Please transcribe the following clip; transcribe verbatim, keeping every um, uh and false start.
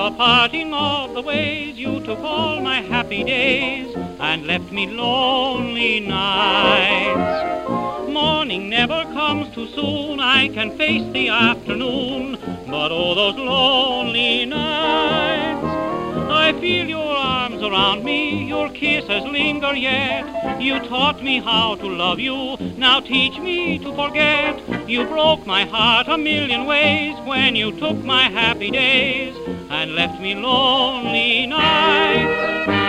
the parting of the ways, you took all my happy days and left me lonely nights. Morning never comes too soon, I can face the afternoon, but oh, those lonely nights. I feel your arms around me, your kisses linger yet. You taught me how to love you, now teach me to forget. You broke my heart a million ways when you took my happy days and left me lonely nights.